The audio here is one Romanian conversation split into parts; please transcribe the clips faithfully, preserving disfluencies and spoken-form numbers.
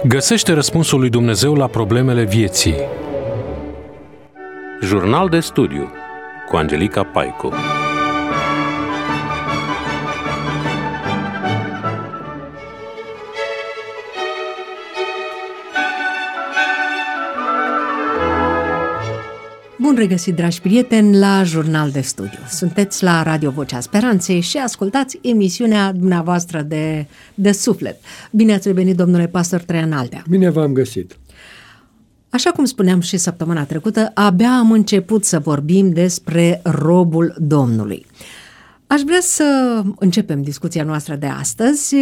Găsește răspunsul lui Dumnezeu la problemele vieții. Jurnal de studiu cu Angelica Paicu. Bun regăsit, dragi prieteni, la Jurnal de Studiu. Sunteți la Radio Vocea Speranței și ascultați emisiunea dumneavoastră de, de suflet. Bine ați revenit, domnule pastor Traian Aldea. Bine v-am găsit. Așa cum spuneam și săptămâna trecută, abia am început să vorbim despre robul Domnului. Aș vrea să începem discuția noastră de astăzi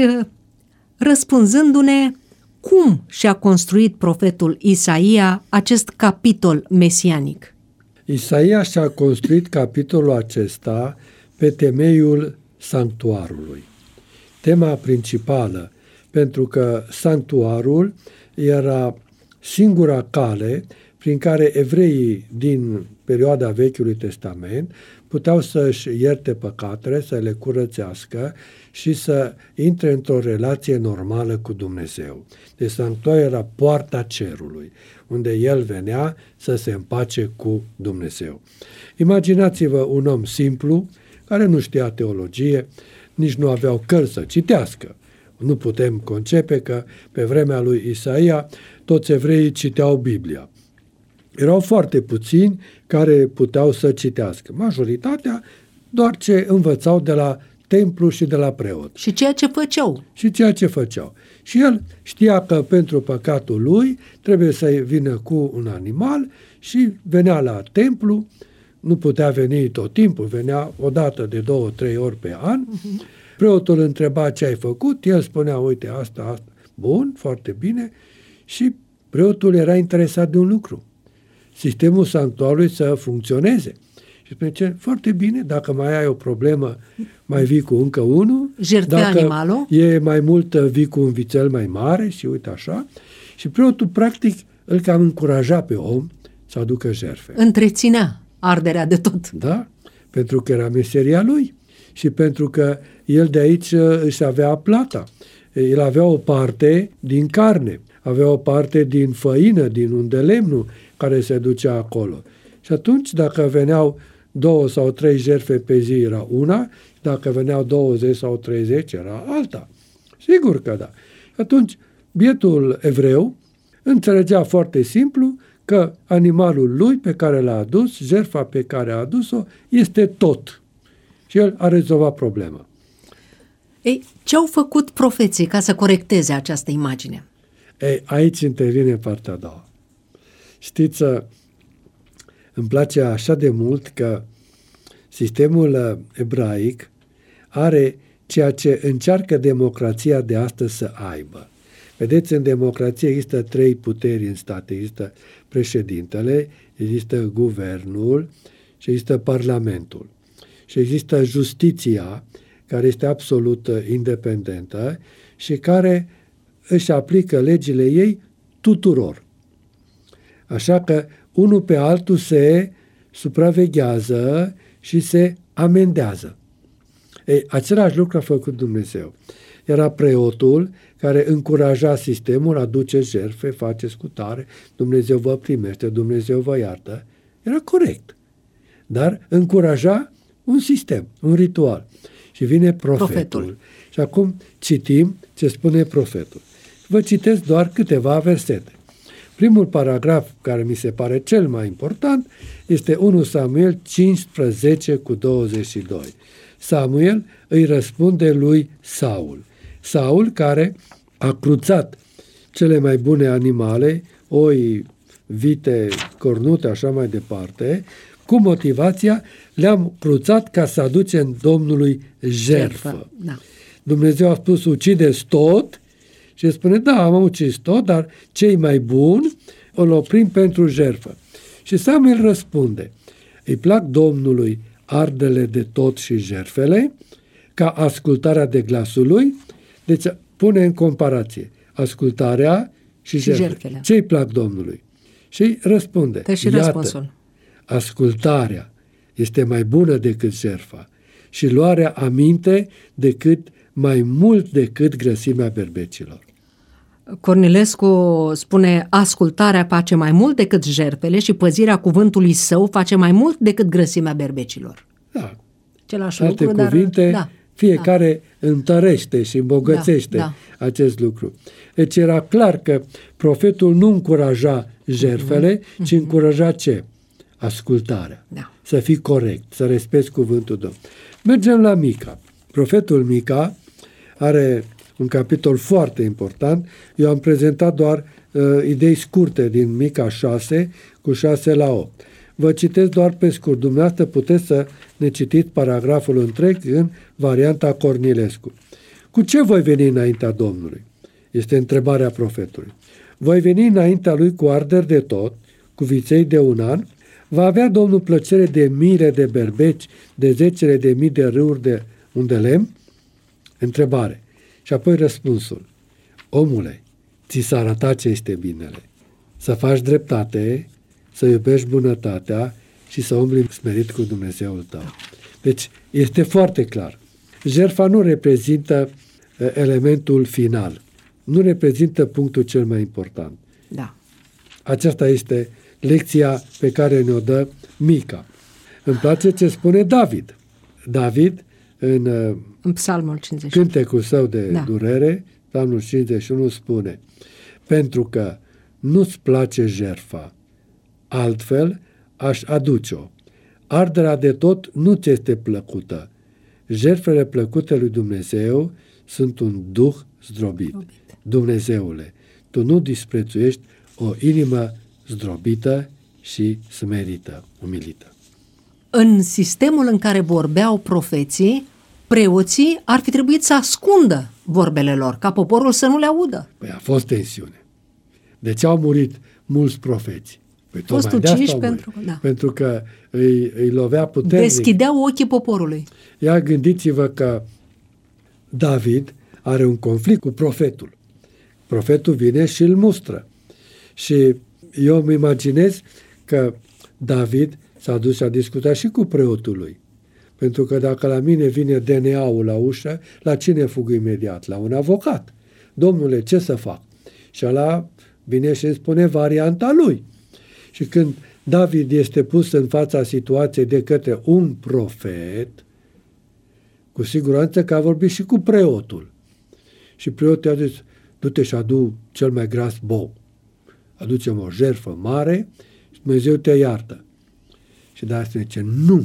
răspunzându-ne cum și-a construit profetul Isaia acest capitol mesianic. Isaia și-a construit capitolul acesta pe temeiul sanctuarului. Tema principală, pentru că sanctuarul era singura cale prin care evreii din perioada Vechiului Testament puteau să-și ierte păcatele, să le curățească și să intre într-o relație normală cu Dumnezeu. Deci sanctuarul era poarta cerului, unde el venea să se împace cu Dumnezeu. Imaginați-vă un om simplu, care nu știa teologie, nici nu aveau cărți să citească. Nu putem concepe că pe vremea lui Isaia toți evreii citeau Biblia. Erau foarte puțini care puteau să citească. Majoritatea doar ce învățau de la templu și de la preot. Și ceea ce făceau. Și ceea ce făceau. Și el știa că pentru păcatul lui trebuie să vină cu un animal și venea la templu, nu putea veni tot timpul, venea o dată de două, trei ori pe an. Uh-huh. Preotul întreba ce ai făcut, el spunea, uite, asta, asta. Bun, foarte bine. Și preotul era interesat de un lucru. Sistemul sanctuarului să funcționeze. Și spune, ce, foarte bine, dacă mai ai o problemă, mai vii cu încă unul. Jertfe dacă animalul. E mai mult, vii cu un vițel mai mare și uite așa. Și preotul, practic, îl cam încuraja pe om să aducă jertfe. Întreținea arderea de tot. Da, pentru că era meseria lui și pentru că el de aici își avea plata. El avea o parte din carne, avea o parte din făină, din unde lemnul care se ducea acolo. Și atunci, dacă veneau două sau trei jertfe pe zi, era una, dacă veneau douăzeci sau treizeci, era alta. Sigur că da. Atunci, bietul evreu înțelegea foarte simplu că animalul lui pe care l-a adus, jertfa pe care a adus-o, este tot. Și el a rezolvat problema. Ei, ce au făcut profeții ca să corecteze această imagine? Ei, aici intervine partea a doua. Știți, îmi place așa de mult că sistemul ebraic are ceea ce încearcă democrația de astăzi să aibă. Vedeți, în democrație există trei puteri în state. Există președintele, există guvernul și există parlamentul. Și există justiția, care este absolut independentă și care își aplică legile ei tuturor. Așa că unul pe altul se supraveghează și se amendează. Ei, același lucru a făcut Dumnezeu. Era preotul care încuraja sistemul, aduce jertfe, face scutare, Dumnezeu vă primește, Dumnezeu vă iartă. Era corect. Dar încuraja un sistem, un ritual. Și vine profetul. profetul. Și acum citim ce spune profetul. Vă citesc doar câteva versete. Primul paragraf, care mi se pare cel mai important, este unu Samuel cincisprezece cu douăzeci și doi. Samuel îi răspunde lui Saul. Saul, care a cruțat cele mai bune animale, oi, vite, cornute, așa mai departe, cu motivația, le-am cruțat ca să aducem Domnului jertfă. Da. Dumnezeu a spus, ucideți tot, și spune, da, am ucis tot, dar cei mai buni îl oprim pentru jertfă. Și Samuel răspunde, îi plac Domnului ardele de tot și jertfele, ca ascultarea de glasul lui. Deci pune în comparație ascultarea și, și jertfele. jertfele. Ce-i plac Domnului? Și răspunde, Dă și iată, răspunsul. Ascultarea este mai bună decât jertfa și luarea aminte decât mai mult decât grăsimea berbecilor. Cornilescu spune, ascultarea face mai mult decât jertfele și păzirea cuvântului său face mai mult decât grăsimea berbecilor. Da. Același Alte lucru, cuvinte, dar, da, fiecare da. întărește și îmbogățește da, da. acest lucru. Deci era clar că profetul nu încuraja jertfele, mm-hmm. ci încuraja ce? Ascultarea. Da. Să fii corect, să respecti cuvântul Domnului. Mergem la Mica. Profetul Mica are un capitol foarte important. Eu am prezentat doar uh, idei scurte din Mica șase, cu șase la opt. Vă citesc doar pe scurt. Dumneavoastră puteți să ne citiți paragraful întreg în varianta Cornilescu. Cu ce voi veni înaintea Domnului? Este întrebarea profetului. Voi veni înaintea lui cu arderi de tot, cu viței de un an. Va avea Domnul plăcere de miile de berbeci, de zecele de mii de râuri de unde lemn? Întrebare. Și apoi răspunsul. Omule, ți s-a arătat ce este binele. Să faci dreptate, să iubești bunătatea și să umbli smerit cu Dumnezeul tău. Deci este foarte clar. Jertfa nu reprezintă elementul final. Nu reprezintă punctul cel mai important. Da. Aceasta este lecția pe care ne-o dă Mica. Îmi place ce spune David. David, în, în Psalmul cincizeci și unu, cântecul său de da. durere, Psalmul cincizeci și unu spune: pentru că nu-ți place jertfa, altfel aș aduce-o. Arderea de tot nu ți este plăcută. Jertfele plăcute lui Dumnezeu sunt un duh zdrobit. Dumnezeule, tu nu disprețuiești o inimă zdrobită și smerită, umilită. În sistemul în care vorbeau profeții, preoții ar fi trebuit să ascundă vorbele lor, ca poporul să nu le audă. Păi a fost tensiune. De ce au murit mulți profeți? Păi fost uciși pentru, da. pentru că îi, îi lovea puternic. Deschideau ochii poporului. Ia gândiți-vă că David are un conflict cu profetul. Profetul vine și îl mustră. Și eu îmi imaginez că David s-a dus și a discutat și cu preotul lui. Pentru că dacă la mine vine D N A-ul la ușă, la cine fug imediat? La un avocat. Domnule, ce să fac? Și ăla vine și îmi spune varianta lui. Și când David este pus în fața situației de către un profet, cu siguranță că a vorbit și cu preotul. Și preotul i-a zis: du-te și adu cel mai gras bou. Aducem o jertfă mare și Dumnezeu te iartă. Și de asta zice: nu,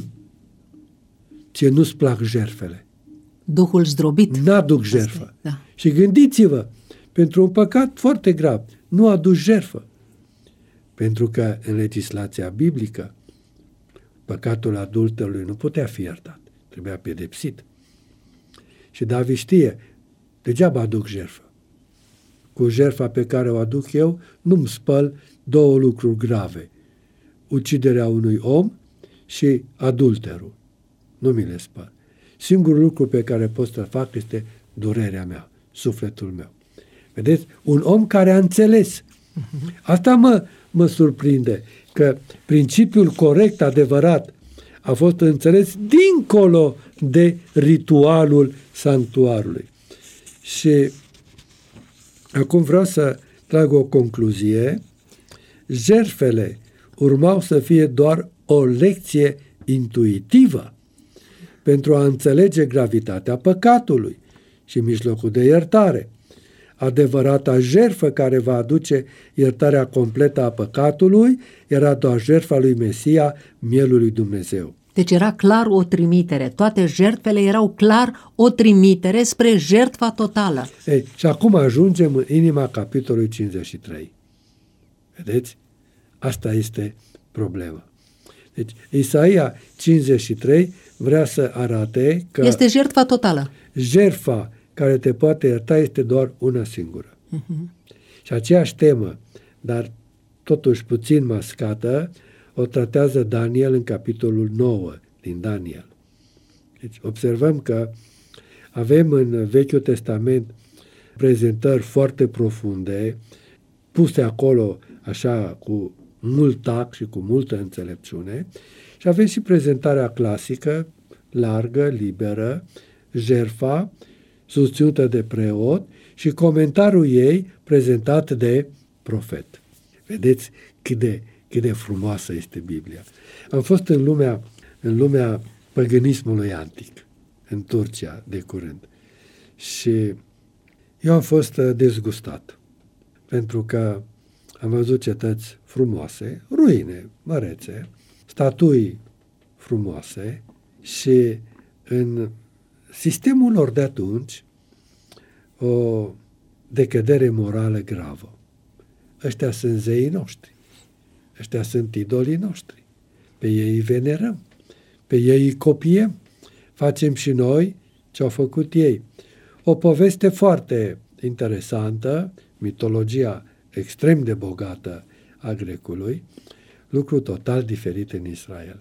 ție nu-ți plac jertfele. Duhul zdrobit. N-aduc jertfă. Da. Și gândiți-vă, pentru un păcat foarte grav, nu aduci jertfă. Pentru că în legislația biblică, păcatul adulterului nu putea fi iertat. Trebuia pedepsit. Și David știe, degeaba aduc jertfă. Cu jertfa pe care o aduc eu, nu-mi spăl două lucruri grave. Uciderea unui om și adulterul. Nu mi le spăl. Singurul lucru pe care pot să-l fac este durerea mea, sufletul meu. Vedeți? Un om care a înțeles. Asta mă, mă surprinde, că principiul corect, adevărat, a fost înțeles dincolo de ritualul sanctuarului. Și acum vreau să trag o concluzie. Jertfele urmau să fie doar o lecție intuitivă pentru a înțelege gravitatea păcatului și mijlocul de iertare. Adevărata jertfă care va aduce iertarea completă a păcatului era doar jertfa lui Mesia, mielul lui Dumnezeu. Deci era clar o trimitere. Toate jertfele erau clar o trimitere spre jertfa totală. Ei, și acum ajungem în inima capitolului cincizeci și trei. Vedeți? Asta este problema. Deci Isaia cincizeci și trei vrea să arate că este jertfa totală. Jertfa care te poate ierta este doar una singură. Uh-huh. Și aceeași temă, dar totuși puțin mascată, o tratează Daniel în capitolul nouă din Daniel. Deci observăm că avem în Vechiul Testament prezentări foarte profunde, puse acolo așa cu mult tact și cu multă înțelepciune, și avem și prezentarea clasică, largă, liberă, jertfa, susținută de preot, și comentariul ei prezentat de profet. Vedeți cât de, cât de frumoasă este Biblia. Am fost în lumea, în lumea păgânismului antic, în Turcia de curând, și eu am fost dezgustat, pentru că am văzut cetăți frumoase, ruine mărețe, statui frumoase și în sistemul lor de atunci o decădere morală gravă. Ăștia sunt zeii noștri, ăștia sunt idolii noștri, pe ei îi venerăm, pe ei îi copiem, facem și noi ce au făcut ei. O poveste foarte interesantă, mitologia extrem de bogată a grecului, lucru total diferit în Israel.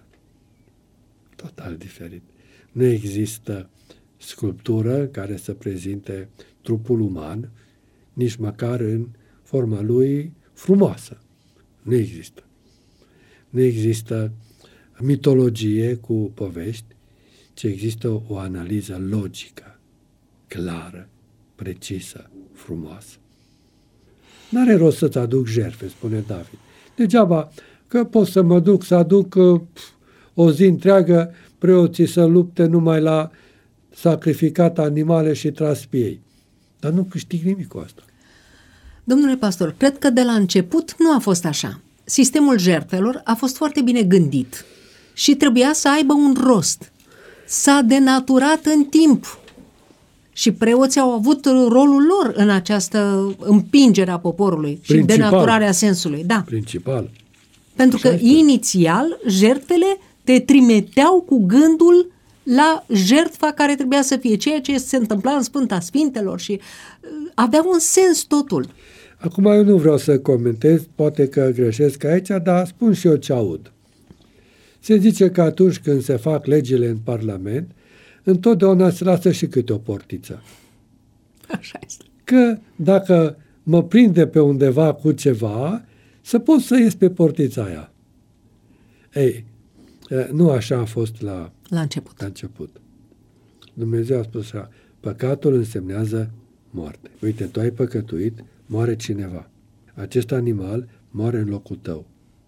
Total diferit. Nu există sculptură care să prezinte trupul uman, nici măcar în forma lui frumoasă. Nu există. Nu există mitologie cu povești, ci există o analiză logică, clară, precisă, frumoasă. N-are rost să-ți aduc jertfe, spune David. Degeaba că pot să mă duc să aduc uh, o zi întreagă preoții să lupte numai la sacrificat animale și tras pe ei. Dar nu câștig nimic cu asta. Domnule pastor, cred că de la început nu a fost așa. Sistemul jertfelor a fost foarte bine gândit și trebuia să aibă un rost. S-a denaturat în timp și preoții au avut rolul lor în această împingere a poporului Principal. și denaturarea sensului. Da. Principal. Pentru că inițial jertfele te trimiteau cu gândul la jertfa care trebuia să fie, ceea ce se întâmpla în Sfânta Sfintelor și avea un sens totul. Acum eu nu vreau să comentez, poate că greșesc aici, dar spun și eu ce aud. Se zice că atunci când se fac legile în Parlament, întotdeauna se lasă și câte o portiță. Așa este. Că dacă mă prinde pe undeva cu ceva, să pot să ies pe portița aia. Ei, nu așa a fost la, la început. La început. Dumnezeu a spus așa, păcatul însemnează moarte. Uite, tu ai păcătuit, moare cineva. Acest animal moare în locul tău.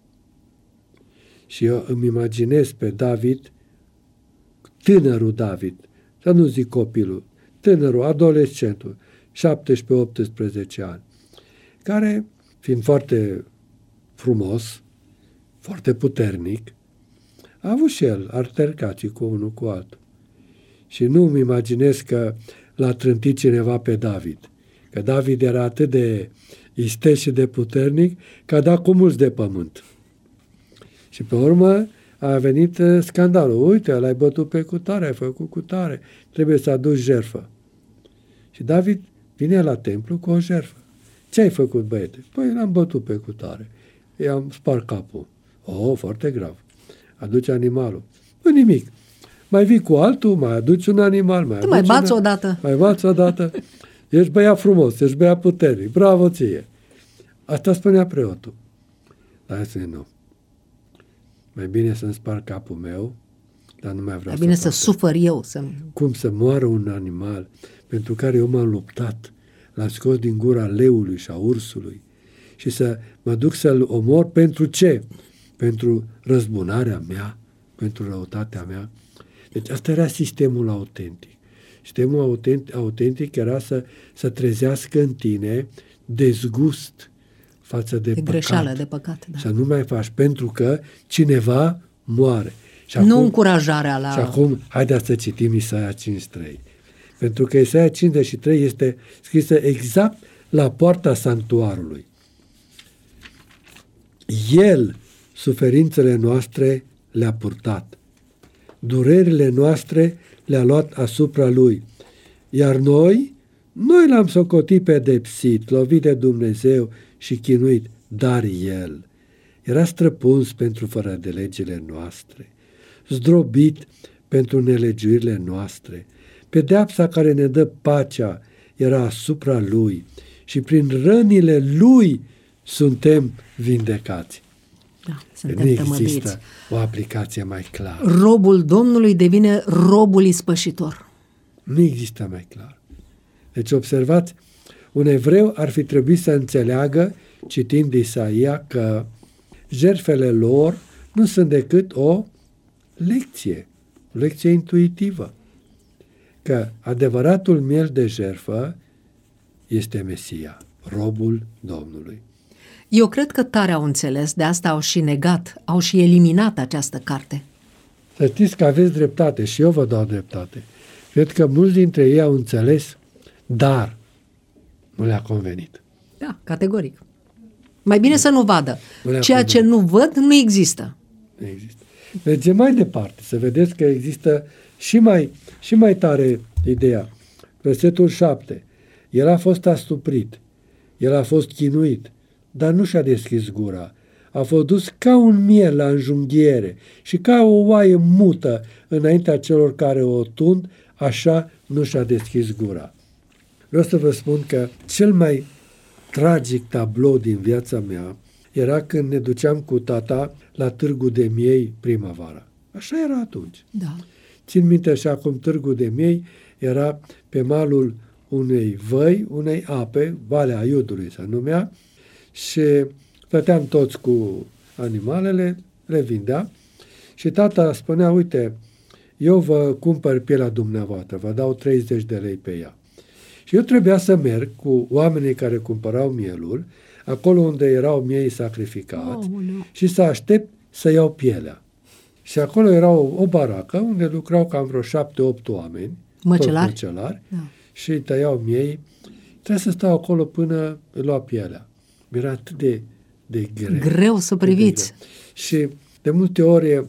Și eu îmi imaginez pe David, tânărul David, să nu zic copilul, tânărul, adolescentul, șaptesprezece optsprezece ani, care, fiind foarte frumos, foarte puternic, a avut și el altercații cu unul cu altul. Și nu îmi imaginez că l-a trântit cineva pe David. Că David era atât de isteț și de puternic că a dat cu mulți de pământ. Și pe urmă a venit scandalul. Uite, l-ai bătut pe cutare, ai făcut cutare, trebuie să aduci jertfă. Și David vine la templu cu o jertfă. Ce ai făcut, băiete? Păi l-am bătut pe cutare. I-am spart capul. Oh, foarte grav. Aduce animalul. Păi nimic. Mai vii cu altul, mai aduci un animal, mai, mai bați una, odată. Mai bați odată. Ești băiat frumos, ești băiat puternic. Bravo ție. Asta spunea preotul. Dar spune, nu. Mai bine să-mi spar capul meu, dar nu mai vreau mai bine să, să sufăr eu. Să... Cum să moară un animal pentru care eu m-am luptat, l-am scos din gura leului și a ursului și să mă duc să-l omor pentru ce? Pentru răzbunarea mea, pentru răutatea mea. Deci asta era sistemul autentic. Sistemul autentic, autentic era să, să trezească în tine dezgust față de, de păcat. Greșeală, de păcat. Da. Să nu mai faci, pentru că cineva moare. Și nu acum, încurajarea la... Și acum, haideți să citim Isaia cincizeci și trei. Pentru că Isaia cincizeci și trei este scrisă exact la poarta sanctuarului. El suferințele noastre le-a purtat. Durerile noastre le-a luat asupra lui. Iar noi, noi l-am socotit pedepsit, lovit de Dumnezeu și chinuit, dar el era străpuns pentru fără de legile noastre, zdrobit pentru nelegiuirile noastre. Pedeapsa care ne dă pacea era asupra lui și prin rănile lui suntem vindecați. Da, nu există tămăduiți. O aplicație mai clară. Robul Domnului devine robul ispășitor. Nu există mai clar. Deci observați, Un evreu ar fi trebuit să înțeleagă, citind Isaia, că jertfele lor nu sunt decât o lecție, o lecție intuitivă, că adevăratul miel de jertfă este Mesia, robul Domnului. Eu cred că tare au înțeles, de asta au și negat, au și eliminat această carte. Să știți că aveți dreptate și eu vă dau dreptate. Cred că mulți dintre ei au înțeles, dar nu le-a convenit. Da, categoric. Mai bine să nu vadă. Nu Ceea convenit. ce nu văd nu există. Nu există. Mergem mai departe, să vedeți că există și mai, și mai tare ideea. Versetul șapte. El a fost astuprit, el a fost chinuit, dar nu și-a deschis gura. A fost dus ca un miel la înjunghiere și ca o oaie mută înaintea celor care o tund, așa nu și-a deschis gura. Vreau să vă spun că cel mai tragic tablou din viața mea era când ne duceam cu tata la Târgu de Miei primăvara. Așa era atunci. Da. Țin minte și acum Târgu de Miei era pe malul unei văi, unei ape, Valea Aiudului se numea, și stăteam toți cu animalele, le vindea și tata spunea, uite, eu vă cumpăr pielea dumneavoastră, vă dau treizeci de lei pe ea. Și eu trebuia să merg cu oamenii care cumpărau mielul, acolo unde erau miei sacrificați, Oh, no. și să aștept să iau pielea. Și acolo era o, o baracă unde lucrau cam vreo șapte-opt oameni, Măcelari? toți măcelari, Da. și îi tăiau miei. Trebuia să stau acolo până îi lua pielea. Mi-era atât de, de greu. Greu să priviți. Și de multe ori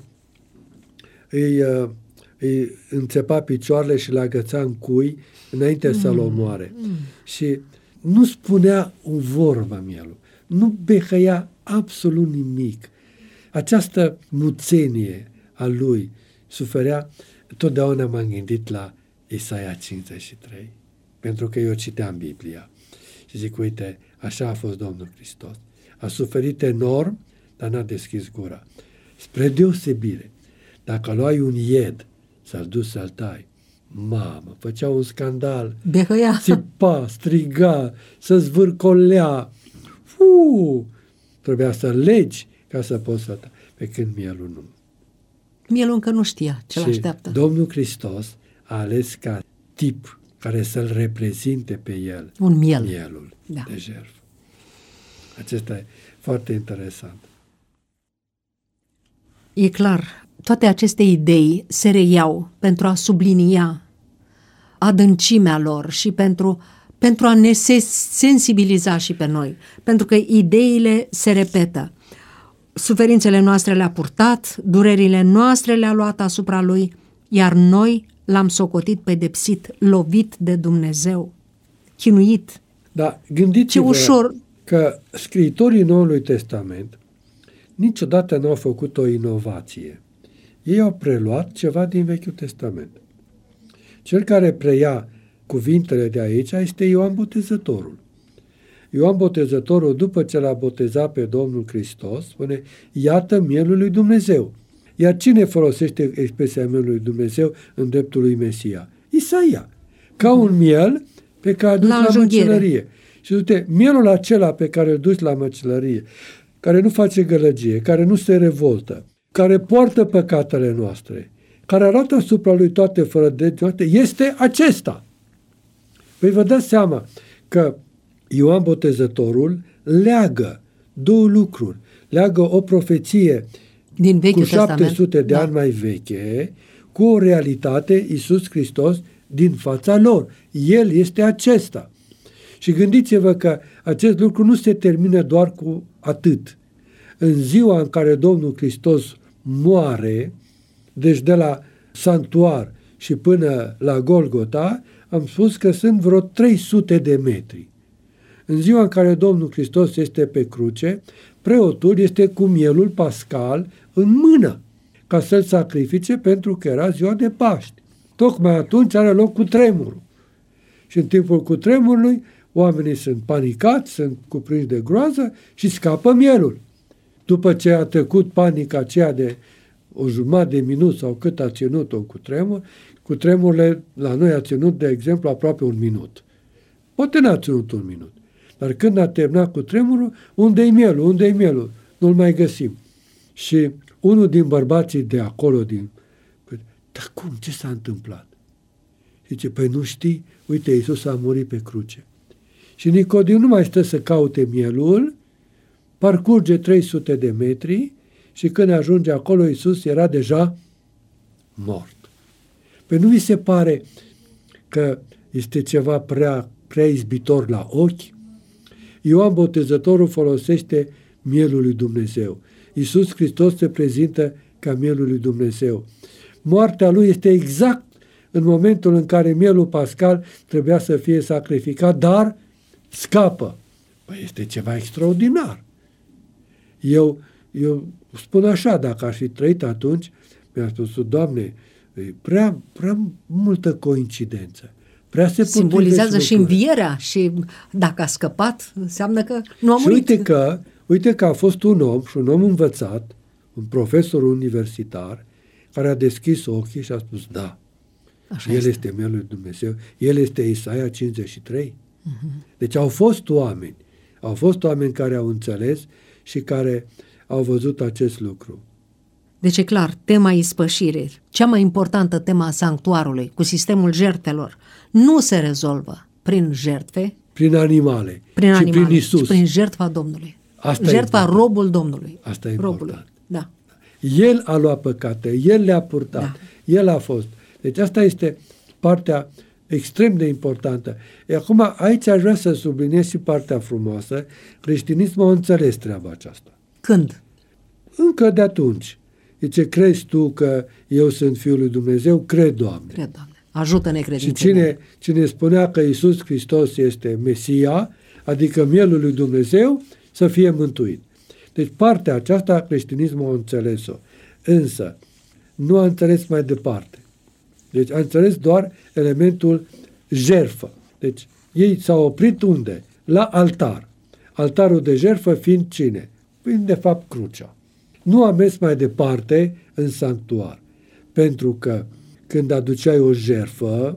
îi, îi înțepa picioarele și le agăța în cui înainte mm. să-l omoare. Mm. Și nu spunea o vorbă mielul. Nu behăia absolut nimic. Această muțenie a lui suferea. Totdeauna m-am gândit la Isaia cincizeci și trei, pentru că eu citeam Biblia. Și zic, uite, așa a fost Domnul Hristos. A suferit enorm, dar n-a deschis gura. Spre deosebire, dacă luai un ied să-l duci să-l tai, mamă, făcea un scandal, Behăia. țipa, striga, să zvârcolea, Uu, trebuia să legi ca să poți să tai, pe când mielul nu. Mielul încă nu știa ce Și l-așteaptă. Domnul Hristos a ales ca tip care să-l reprezinte pe el, Un miel. mielul Da. de jertfă. Acesta e foarte interesant. E clar, toate aceste idei se reiau pentru a sublinia adâncimea lor și pentru, pentru a ne se- sensibiliza și pe noi. Pentru că ideile se repetă. Suferințele noastre le-a purtat, durerile noastre le-a luat asupra lui, iar noi l-am socotit pedepsit, lovit de Dumnezeu, chinuit. Dar Ce gândiți-vă ușor. că scriitorii Noului Testament niciodată nu au făcut o inovație. Ei au preluat ceva din Vechiul Testament. Cel care preia cuvintele de aici este Ioan Botezătorul. Ioan Botezătorul, după ce l-a botezat pe Domnul Hristos, spune, iată mielul lui Dumnezeu. Iar cine folosește expresia mielul lui Dumnezeu în dreptul lui Mesia? Isaia. Ca un miel pe care îl duci La la, înjunghiere. măcelărie. Și uite, mielul acela pe care îl duci la măcelărie, care nu face gălăgie, care nu se revoltă, care poartă păcatele noastre, care arată asupra lui toate fără de noastre, este acesta. Păi vă dați seama că Ioan Botezătorul leagă două lucruri. Leagă o profeție Din Vechiul cu șapte sute Testament. de Da. ani mai veche cu o realitate, Iisus Hristos, din fața lor. El este acesta. Și gândiți-vă că acest lucru nu se termină doar cu atât. În ziua în care Domnul Hristos moare, deci de la Santuar și până la Golgota, am spus că sunt vreo trei sute de metri. În ziua în care Domnul Hristos este pe cruce, preotul este cu mielul pascal în mână, ca să-l sacrifice pentru că era ziua de Paști. Tocmai atunci are loc cutremurul. Și în timpul cutremurului, oamenii sunt panicați, sunt cuprinși de groază și scapă mielul. După ce a trecut panica aceea de o jumătate de minut sau cât a ținut un cutremur, cutremurile la noi a ținut, de exemplu, aproape un minut. Poate n-a ținut un minut. Dar când a terminat cu tremurul, unde-i mielul, unde-i mielul? Nu-l mai găsim. Și unul din bărbații de acolo, din... Dar cum? Ce s-a întâmplat? Zice, păi nu știi? Uite, Iisus a murit pe cruce. Și Nicodim nu mai stă să caute mielul, parcurge trei sute de metri și când ajunge acolo, Iisus era deja mort. Păi nu vi se pare că este ceva prea, prea izbitor la ochi? Ioan Botezătorul folosește mielul lui Dumnezeu. Iisus Hristos se prezintă ca mielul lui Dumnezeu. Moartea lui este exact în momentul în care mielul pascal trebuia să fie sacrificat, dar scapă. Păi este ceva extraordinar. Eu, eu spun așa, dacă aș fi trăit atunci, mi-a spus, Doamne, e prea, prea multă coincidență. Prea se simbolizează și învierea și dacă a scăpat, înseamnă că nu a și murit. Uite că, uite că a fost un om și un om învățat, un profesor universitar, care a deschis ochii și a spus, da, așa el este, este mielul lui Dumnezeu, el este Isaia cincizeci și trei. Uh-huh. Deci au fost oameni, au fost oameni care au înțeles și care au văzut acest lucru. Deci e clar, tema ispășirii, cea mai importantă tema a sanctuarului, cu sistemul jertfelor, nu se rezolvă prin jertfe, prin animale, prin ci animale, prin Iisus. ci prin jertfa Domnului. Asta jertfa robul Domnului. Asta e robului. important. Da. El a luat păcate, El le-a purtat, da. El a fost. Deci asta este partea extrem de importantă. E acum, aici aș vrea să subliniez și partea frumoasă. Creștinismul a înțeles treaba aceasta. Când? Încă de atunci. Zice, crezi tu că eu sunt Fiul lui Dumnezeu? Cred, Doamne. Cred, Doamne. Ajută-ne credințele. Și cine, cine spunea că Iisus Hristos este Mesia, adică mielul lui Dumnezeu, să fie mântuit. Deci partea aceasta creștinismul a înțeles-o. Însă, nu a înțeles mai departe. Deci a înțeles doar elementul jertfă. Deci ei s-au oprit unde? La altar. Altarul de jertfă fiind cine? Fiind de fapt crucea. Nu a mers mai departe în sanctuar. Pentru că când aduceai o jertfă,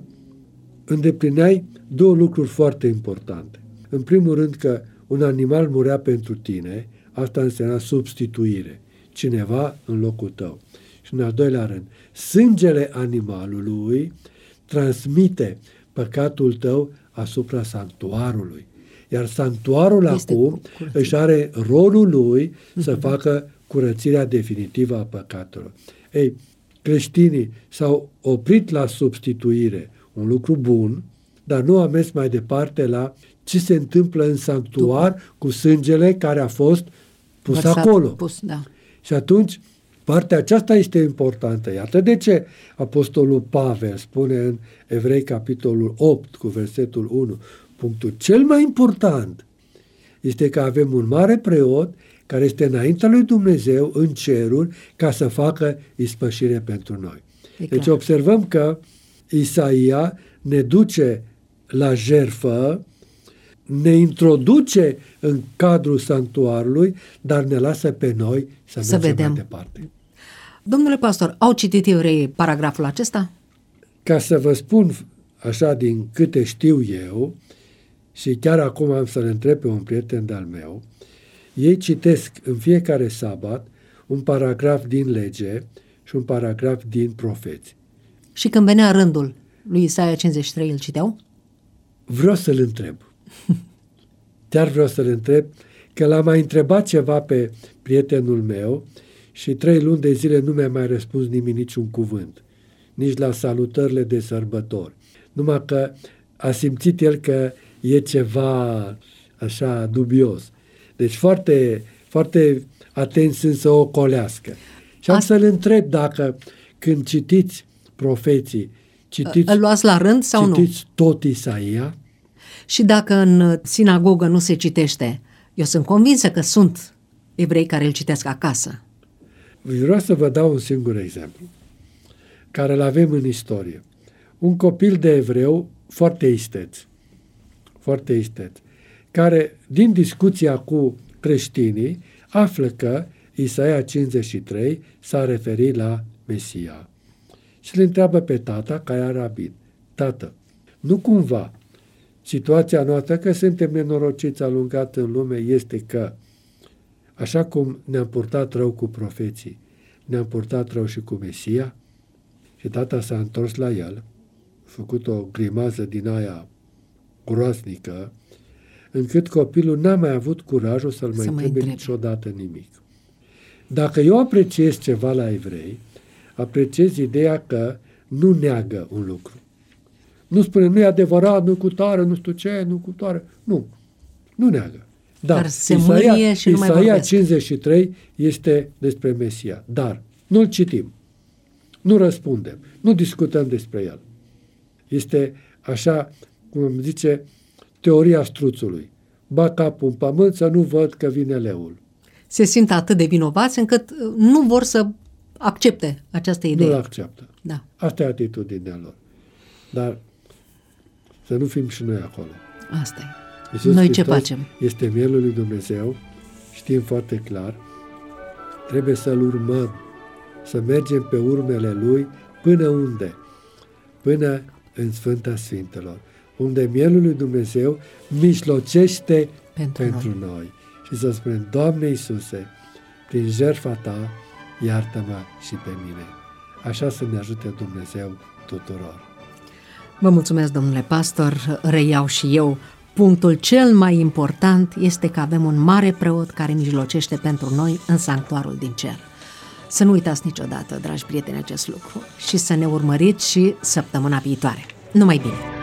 îndeplineai două lucruri foarte importante. În primul rând că un animal murea pentru tine, asta însemna substituire. Cineva în locul tău. Și în al doilea rând, sângele animalului transmite păcatul tău asupra sanctuarului. Iar sanctuarul este acum își are rolul lui uh-huh. să facă curățirea definitivă a păcatelor. Ei, creștinii s-au oprit la substituire, un lucru bun, dar nu a mers mai departe la ce se întâmplă în sanctuar După. cu sângele care a fost pus Vărsat, acolo. Pus, da. Și atunci, partea aceasta este importantă. Iată de ce Apostolul Pavel spune în Evrei capitolul opt cu versetul unu, punctul cel mai important este că avem un mare preot care este înaintea lui Dumnezeu în cerul ca să facă ispășire pentru noi. E deci clar. Observăm că Isaia ne duce la jertfă, ne introduce în cadrul sanctuarului, dar ne lasă pe noi să, să mergem vedem mai departe. Domnule pastor, au citit evreii paragraful acesta? Ca să vă spun așa din câte știu eu, și chiar acum am să-l întreb pe un prieten de-al meu, ei citesc în fiecare sabat un paragraf din lege și un paragraf din profeți. Și când venea rândul lui Isaia cincizeci și trei, îl citeau? Vreau să-l întreb. Chiar vreau să-l întreb, că l-am mai întrebat ceva pe prietenul meu și trei luni de zile nu mi-a mai răspuns nimic, niciun cuvânt. Nici la salutările de sărbători. Numai că a simțit el că e ceva așa dubios. Deci foarte, foarte atent sunt să o colească. Și am Asta... să-l întreb dacă când citiți profeții, citiți, îl luați la rând sau citiți nu? Citiți tot Isaia? Și dacă în sinagogă nu se citește, eu sunt convinsă că sunt evrei care îl citesc acasă. Vreau să vă dau un singur exemplu, care îl avem în istorie. Un copil de evreu foarte isteț, foarte isteț, care din discuția cu creștinii află că Isaia cincizeci și trei s-a referit la Mesia. Și îl întreabă pe tata, care era rabin: tată, nu cumva situația noastră, că suntem nenorociți alungați în lume, este că, așa cum ne-am purtat rău cu profeții, ne-am purtat rău și cu Mesia, și tata s-a întors la el, a făcut o grimază din aia groaznică, încât copilul n-a mai avut curajul să-l mai întrebe întrebe niciodată nimic. Dacă eu apreciez ceva la evrei, apreciez ideea că nu neagă un lucru. Nu spune, nu e adevărat, nu cu tare, nu știu ce, nu cu tare. Nu, nu neagă. Dar, Dar se mânie și nu mai Isaia vorbesc. cincizeci și trei este despre Mesia. Dar nu-l citim, nu răspundem, nu discutăm despre el. Este așa, cum zice, teoria struțului. Ba capul în pământ să nu văd că vine leul. Se simt atât de vinovați încât nu vor să accepte această idee. Nu-l acceptă. Da. Asta e atitudinea lor. Dar să nu fim și noi acolo. Asta e. Iisus Noi Hristos ce facem? este mielul lui Dumnezeu, știm foarte clar, trebuie să-L urmăm, să mergem pe urmele Lui până unde? Până în Sfânta Sfintelor, unde mielul lui Dumnezeu mijlocește Pentru pentru, pentru noi. noi. Și să spunem, Doamne Iisuse, prin jertfa Ta, iartă-mă și pe mine. Așa să ne ajute Dumnezeu tuturor. Vă mulțumesc, domnule pastor, reiau și eu. Punctul cel mai important este că avem un mare preot care mijlocește pentru noi în sanctuarul din cer. Să nu uitați niciodată, dragi prieteni, acest lucru și să ne urmăriți și săptămâna viitoare. Numai bine!